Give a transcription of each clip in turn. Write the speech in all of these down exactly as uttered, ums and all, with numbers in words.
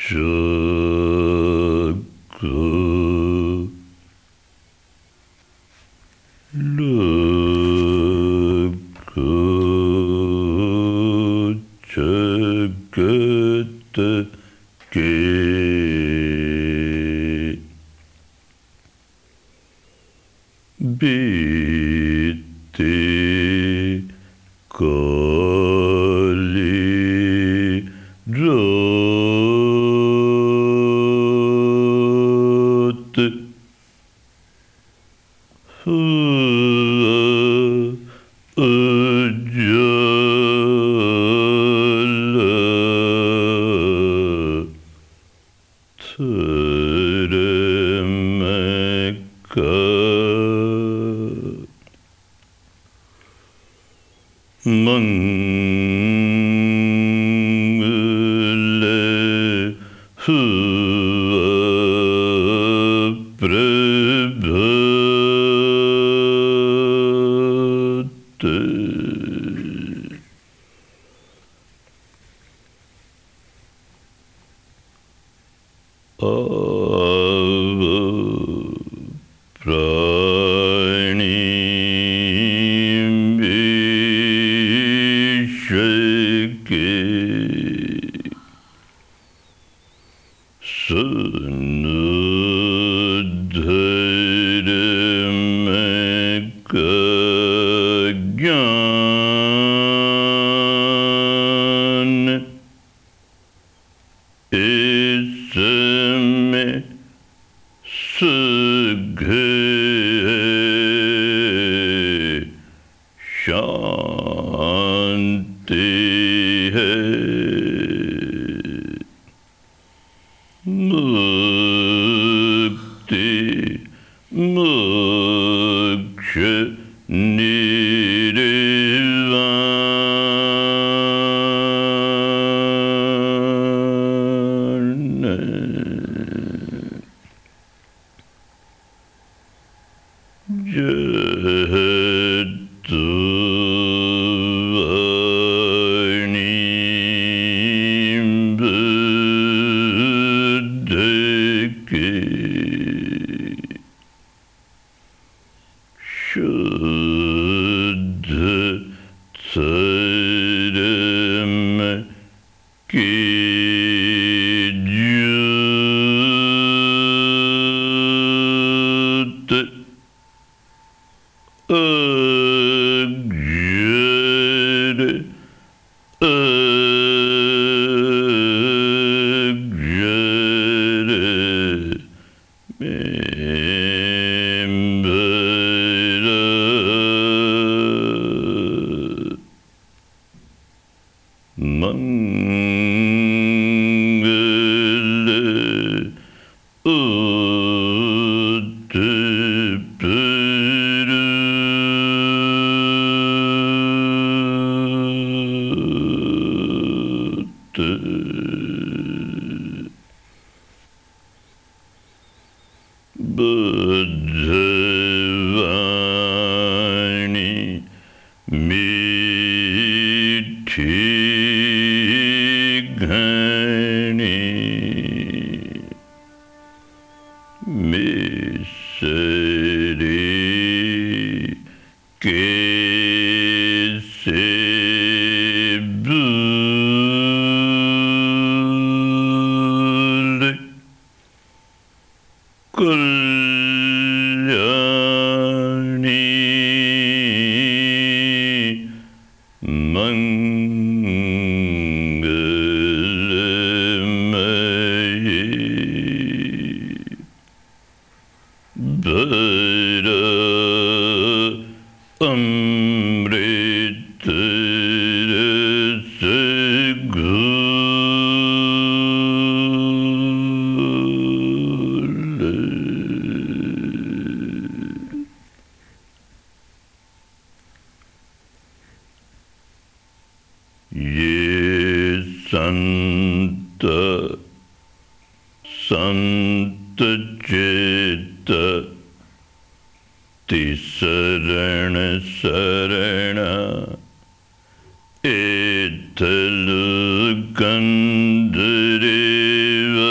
Etelu gandrev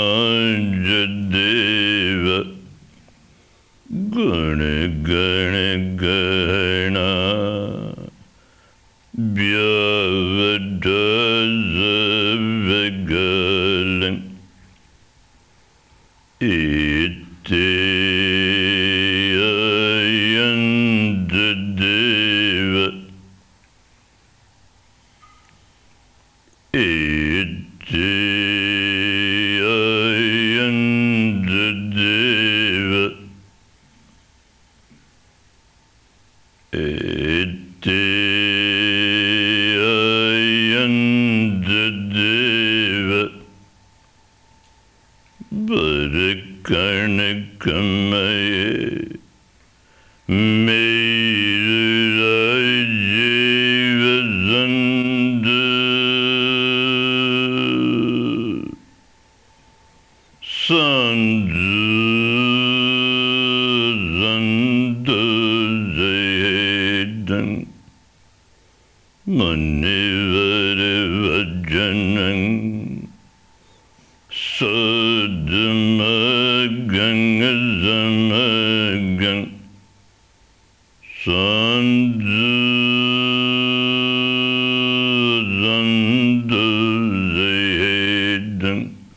Deva Guna Gana Gana Vyavadaza Vagalan Ite Ayandadeva Ite Ayandadeva Ite Ayandadeva Barakanakamaye Meirajiva Zanda Sandu Zanda Zayadan Manivara Vajanan Sadamagan Zamagan Sandu Zandu Zayadan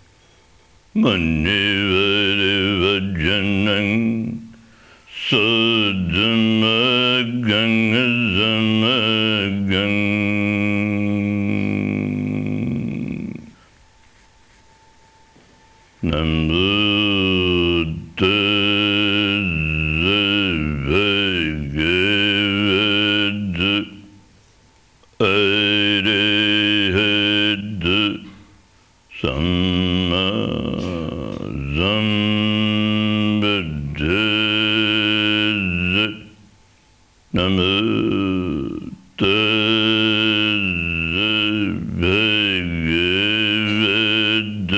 Manivara Vajanan Sadamagan Zamagan Nambuddhasa Bhagavata Arahata Samma Sambuddhasa Nambuddhasa Bhagavata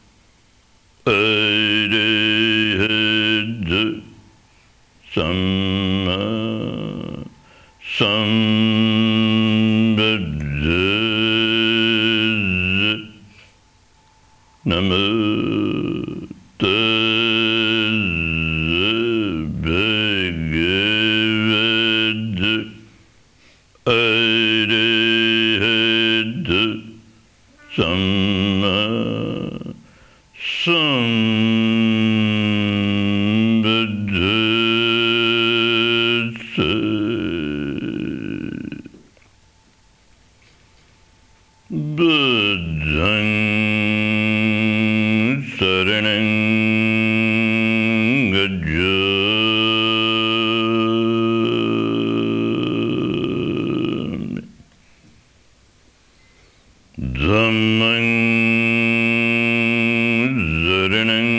Arahata Samma Sambuddhasa Nambuddhasa Bhagavata Arahata Samma Sambuddhasa Buddhaṃ Saraṇaṃ Gacchāmi Dhammaṃ Saraṇaṃ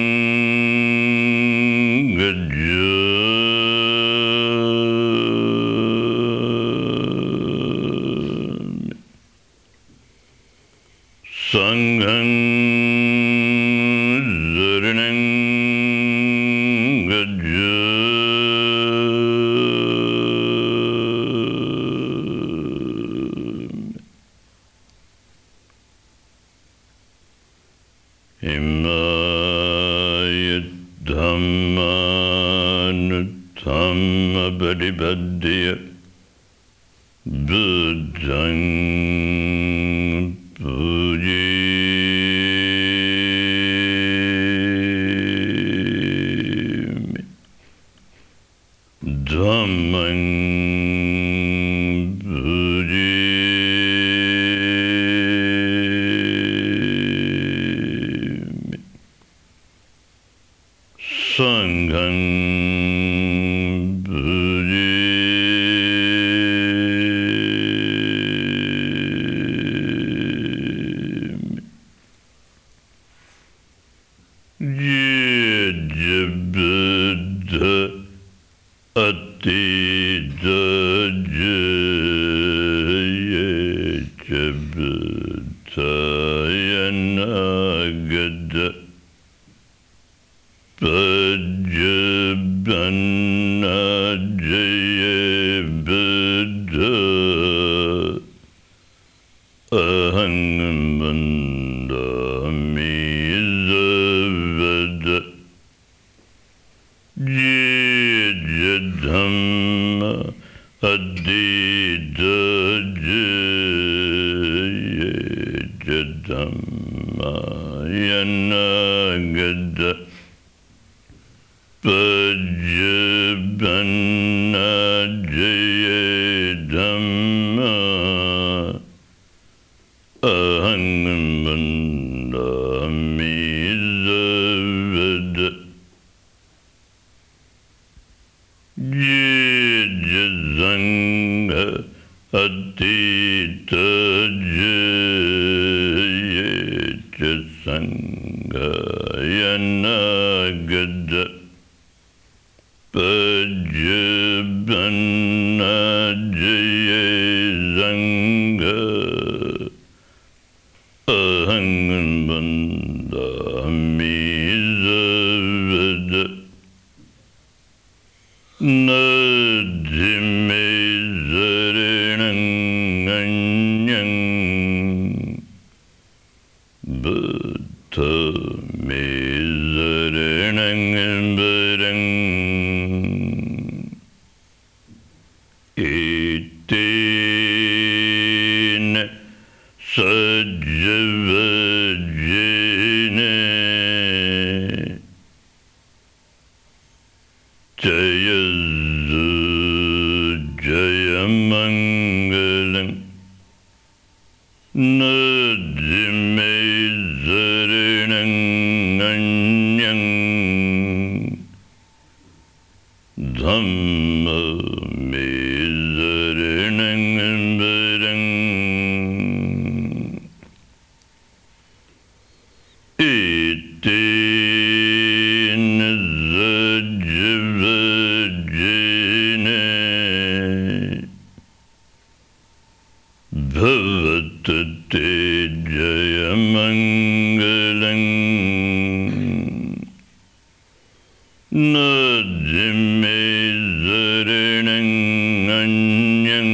Gacchāmi Sanghaṃ Saraṇaṃ Gacchāmi Imāya Dhammānuttamma Paripaddhya Buddhaṃ Pujami Dhammaṃ Pujami Sanghaṃ Buddha Atita Jaya Buddhaya Nagada Pajabana Jaya Buddha Aham Bandami Gada Pajabanna Jaya Dhamma Ahangmandami Zavada Jijazanga Atita Jaya Sangha Yanagada Pajabanna Jaya Sangha Ahangmandami Zavada Nadime Zarinanganyang Buddha me Zarinangbarang Itin Sajavajene Jayazu Jayamangalam Nadime Zarinanganyang Dhamma me Zarinangbarang Itin Sajavajene Bhavatate Jayamangalam Nadime Zarinanganyang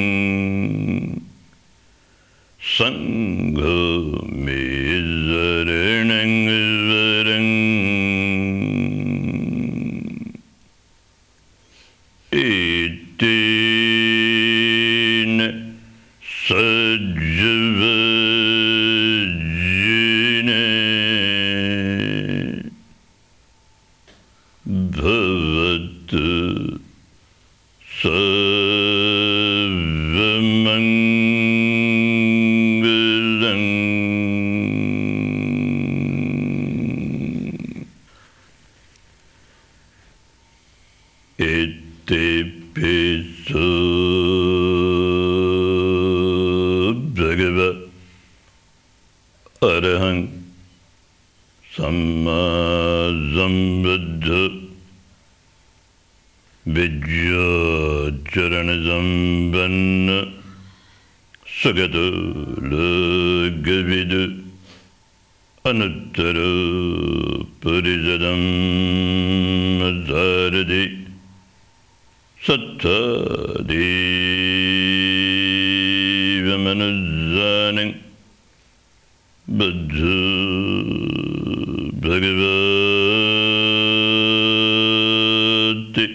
Sangha me Zarinangvarang Itin Sajavajene Bhavatu Sarvamangalam Iti Piso Bhagava Arahang Samma Sambuddha Vidya Charana Sampanna Sagata Lagavidu Anuttara Parisadam Azaradi Sattadeva Manuzanang Buddha Bhagavati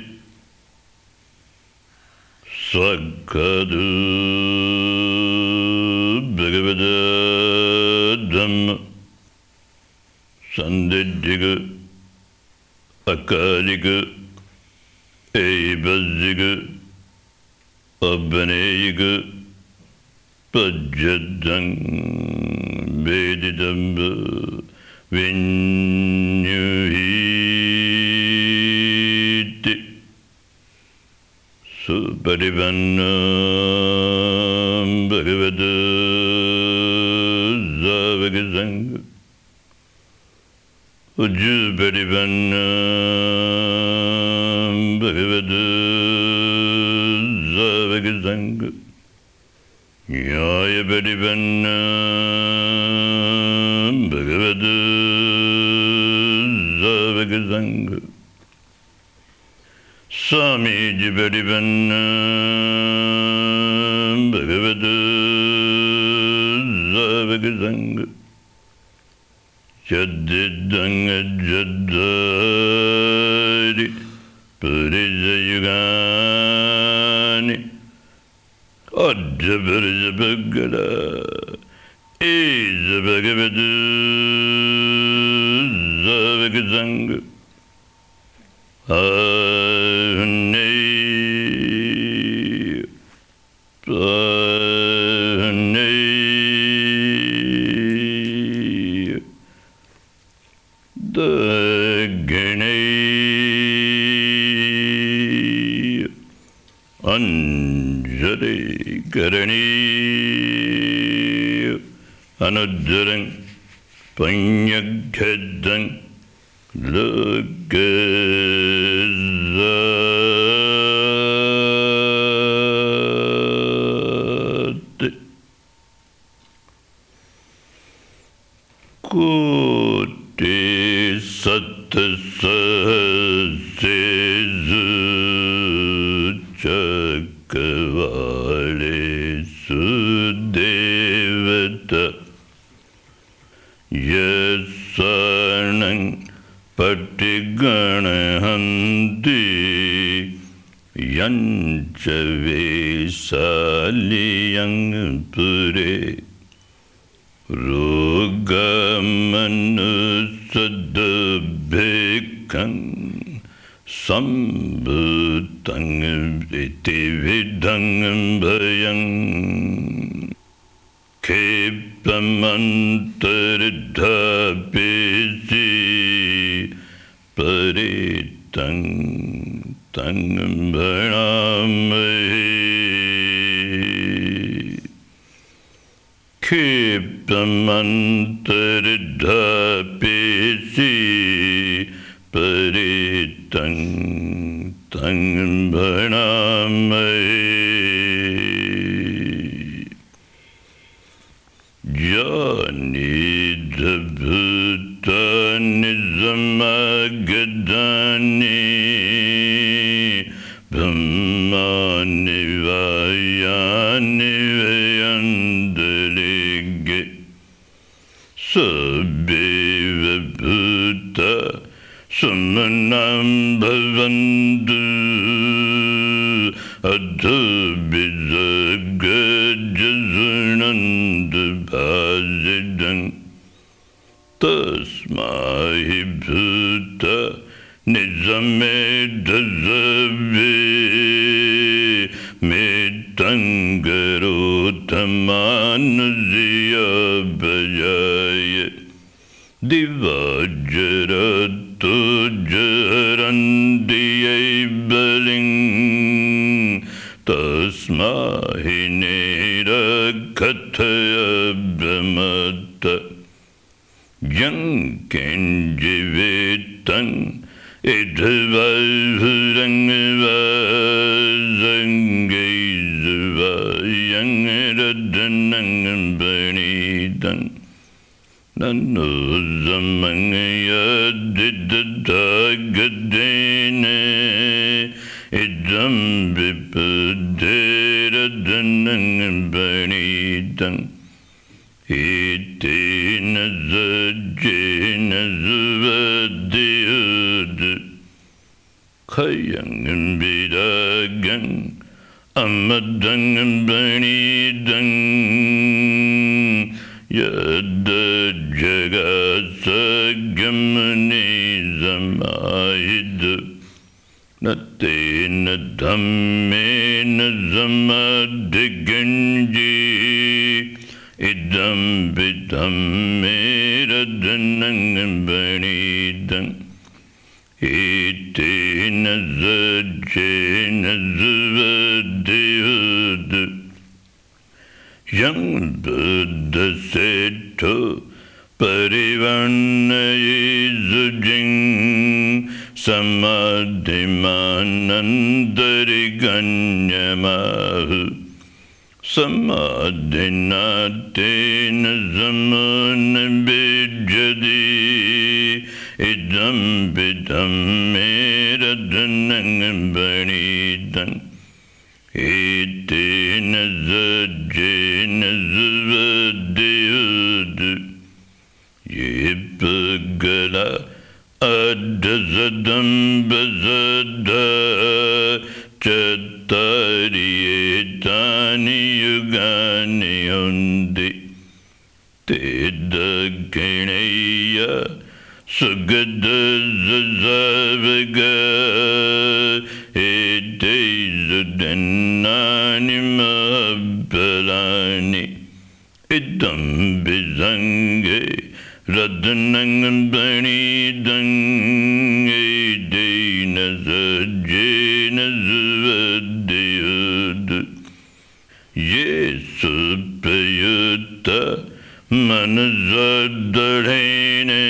Sakkadu Bhagavata Dhamma Sandidhiga Akadika Evaziga Abhaneyiga Pajadang Vedidamba Vinyuhiti Suparivannam Bhagavata Zavagazanga Ujjuparivannam Bhagavata Zavagazanga Nyaya Parivannam Bhagavata Zavagazanga Swamiji Parivannam Bhagavata Zavagazanga Jaddidanga Jaddari Purizayugani Adjabarizabagala Izabagavadu zavigzang ahne ahne dagane anjali karani anudran panyaghadan lagazat kote sat sasezu chakavale sudevata yasanang patiganhanti yancha vesaliyang pure rogamanusadabbhekang sambhutang itividang bhayang kepamantaridhapisi paritang tang bhanamahi kepamantaridhapisi paritang tang bhanamahi janidha bhutani zamagadani brahmani vayani vayandalige sabheva bhuta samanam bhavantu adhabhijagajazananda bhasidang tasmahi bhuta nizamedhazabhe metangarotamanaziyabhajaya divajarato jarandiyaibaling tasmahi nirakataya brahmata yankinjivetang idhavazangizvayangiradanang bhanidang nanuzamangayadidadagadene idam vipaderadanang bhanidang itena zajjena zuvadiyudu khayang vidagang amadang bhanidang yada jagasagamani zamahidu natena dhammena zamadhiganji idam vidam meradanang bhanidang itena zajjena zuvadiyudu yang buddha seto parivanayizujing samadhimanandariganyamahu samadhinatena zamanabhijadi idam vidam meradanang bhanidang itena zajjena zuvadiyudu yipagala adazadam bazada chatariyetani yugani undi tedakineya Sugada Zazavaga Edezadanani Mabalani Idam Bizange Radanang Bani Dang Edena Zajena Zavadayud Yesu Payuta Manazadharene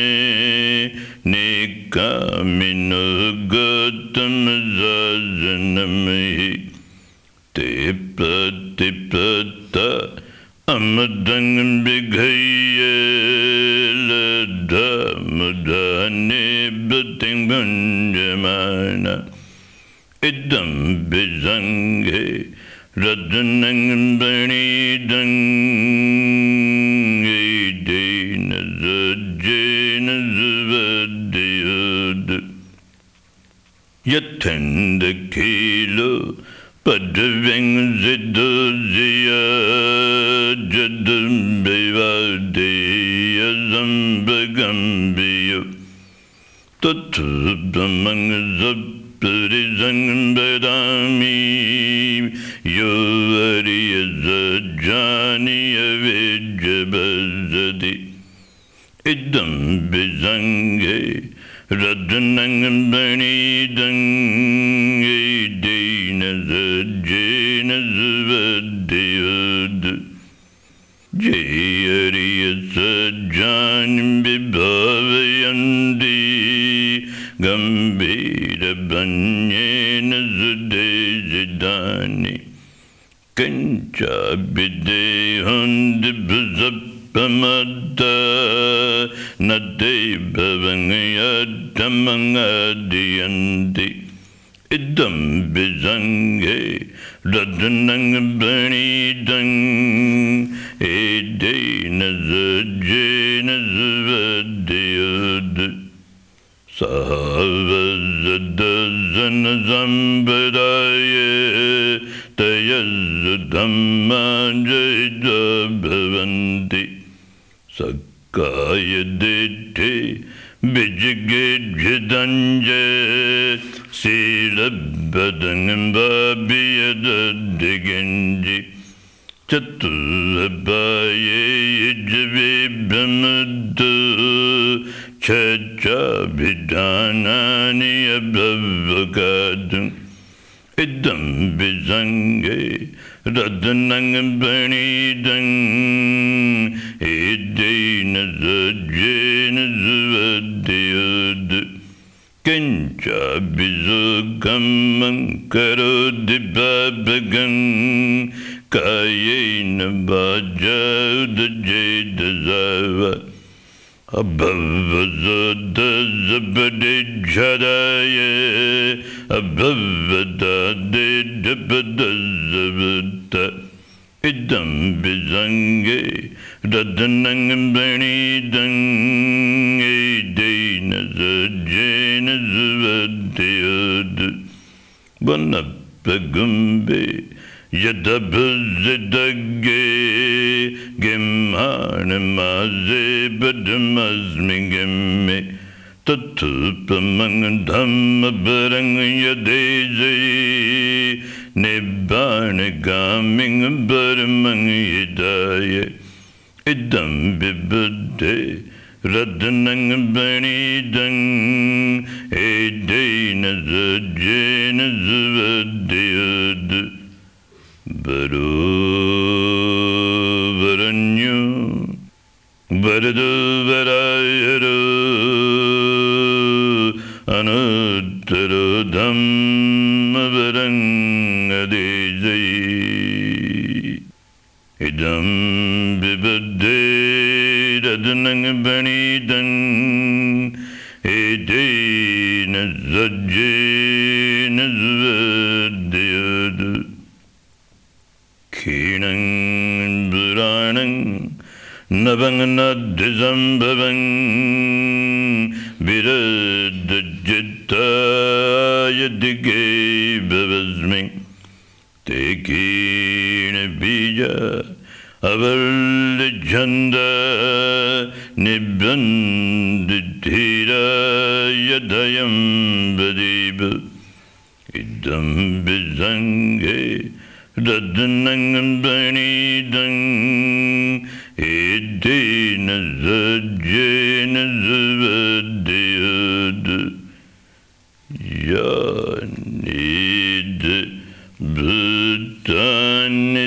Nikamino Gatam Zazanami Tipa Tipata Amadang Bigaya Lada Mudani Bating Bunjamana Idam Bizange Radanang Bani Dang Edena Zajena Zavadayud Yatenda Kilo Padaving Zidozia Jadam Bevadeya Zambagambio Tatubamang Zaparizang Bedami Yovariya Zajaniya Vijabazadi Idam Bizange Radanang Bani Dang Edena Zajena Zavadayud Jayariya Sajan Bibhavayandi Gambira Banyena Zadezidani Kancha Bidehund Buzapamada Nade Bhavangayatamangadiyandi Idam Bizange Radanang Bani Dang Edena Zajena Zavadayud Sahavazadazana Zambadaya Tayazadamma Jayda Bhavanti Sakaya Dete Bijigidjidanje Silabadangam Babiyadadigenji Chatuabaye Yijavibamadu Chacha Bidanani Abhavakadam Idam Bizange Radanang Bani Dang Edena Zajena Zavadayud Kancha Bizukamang Karodibabagang Kayena Bajauda Jedazava Abhavazada Zabadijadaya Abhavada Debadazavata Idam Bizange Radanang Bani Dang Edena Zajena Zavadayud Vanapagumbe Yadabuzidage Gemanamaze Badamazmingame Tatupamang Dhammabarang Yadeze Nibbanagaming Baramang Yidaya Idam Bibade Radanang Bani Dang Edena Zajena Zavadayud Baru Varanyu Varadu Varayaru Anuttaru Dhamma Varangadejai Idam Bibade Radanang Bani Dang Edena Zajena Zavadayud Kinang Buranang Navang Nadizambavang Viradajitta Yadige Bhavasming Tekina Bija Avalijanda Nibbanditira yadayam badiba idam bizange dadnang banidang idina zajjena zavadiyad yanid butani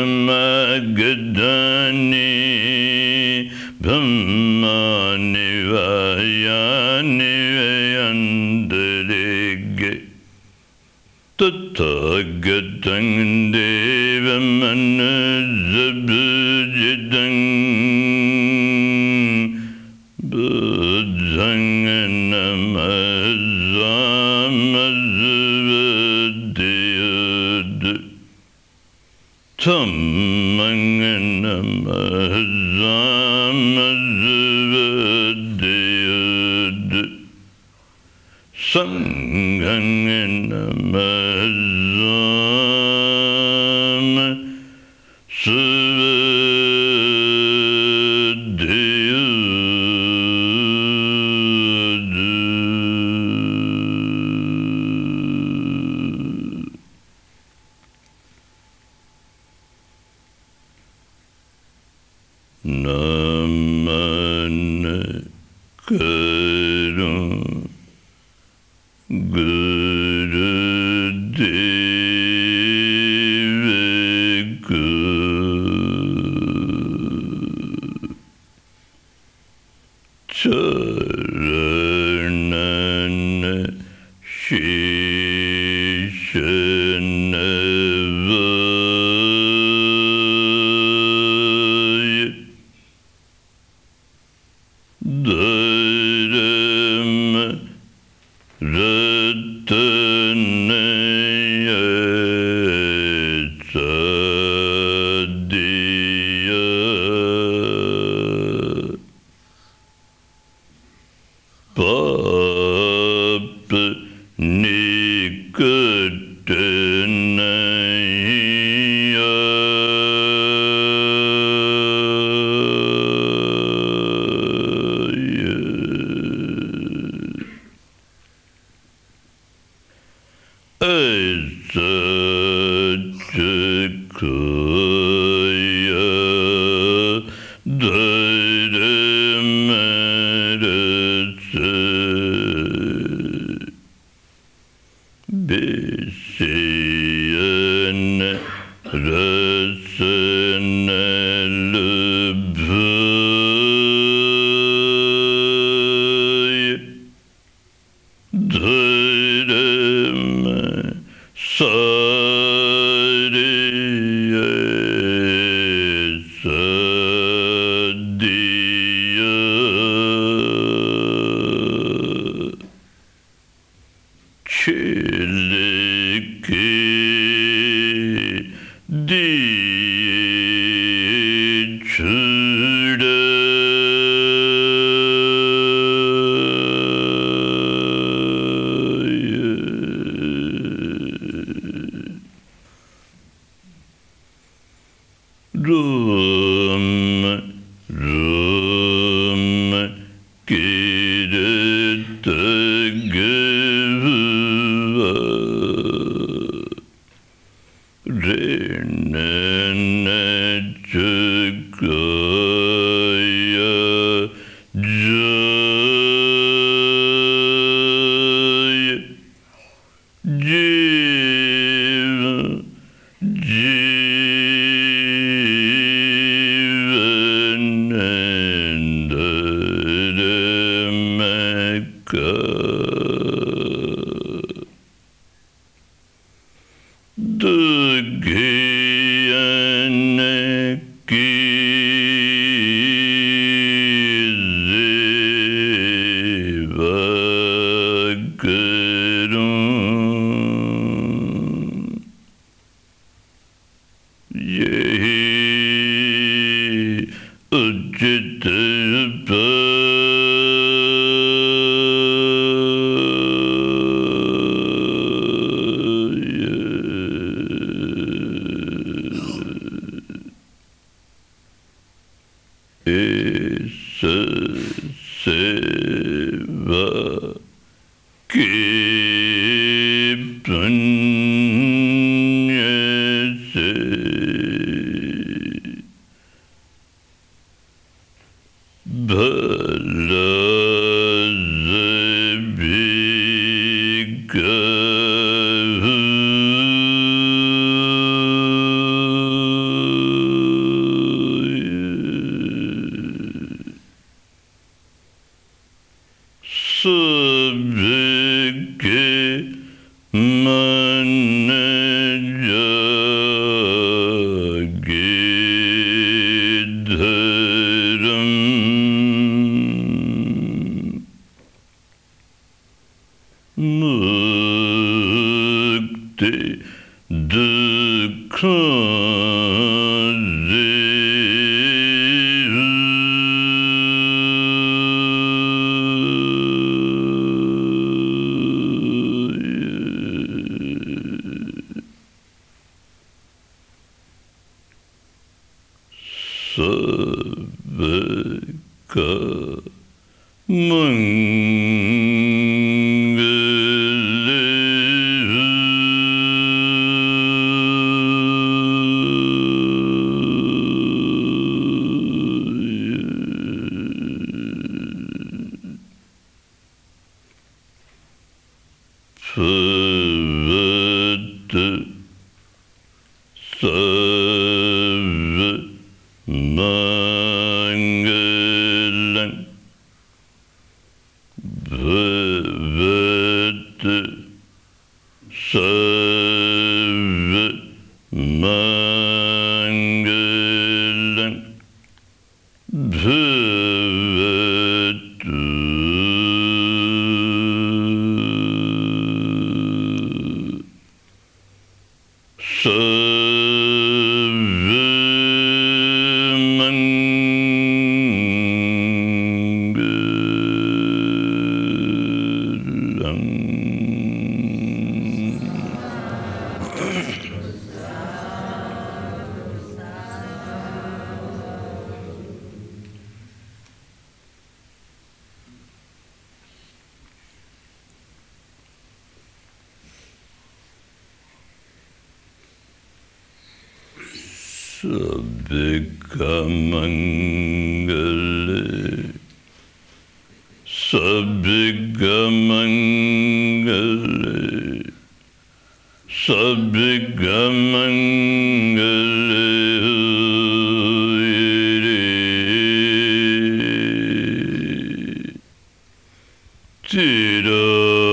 zamagadani Brahmani vayani vayandarege Tathagatam devamanuzabhujidam Buddhang namazamazavadiyad Tammang namazamazavadiyad Sanghang Namana Karu Gurudevaku Charanana Shishanavaya Dharma Ratanaya Sadhya Papa Nikatanaya Asachakaya Dharamarasa Bisayana Rasana Lubhaya Dharma Sariya Sadhya Chiliki Dichuda Rum Rum Kiritagava Rinanachakaya Jaya Jiva Jivanandaramaka Dugyanaki Zivakarum Yehi Ujjitapa Esa Seva के पुण्य से भला सबके मन जागे धर्म मुक्ति दुखों सबका मंगल भवत सर्व मंगलं भवत सर्व मंगलं भवतु सर्व सबका मंगल सबका मंगल सबका मंगल तेरा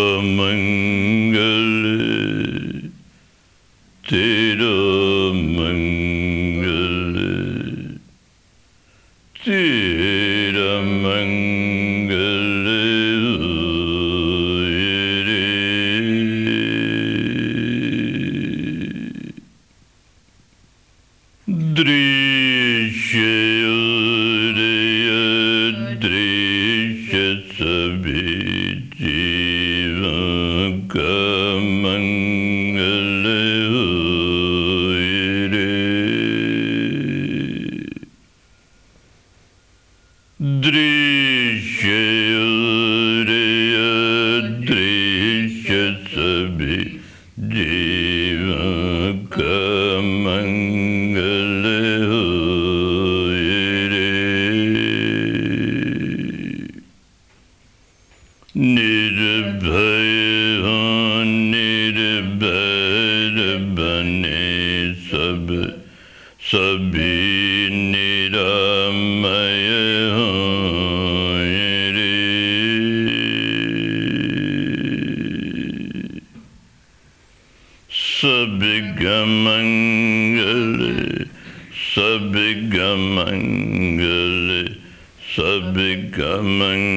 मंगल तेरा मंगल तेरा मंगल रे दृश्य रे दृश्य सभी जीवों का मंगल दृश्य रे दृश्य सभी जीवों का मंगल होए रे निर्भय हो निर्भर बने सब सभी निरामय सबका मंगल सबका मंगल सबका मंगल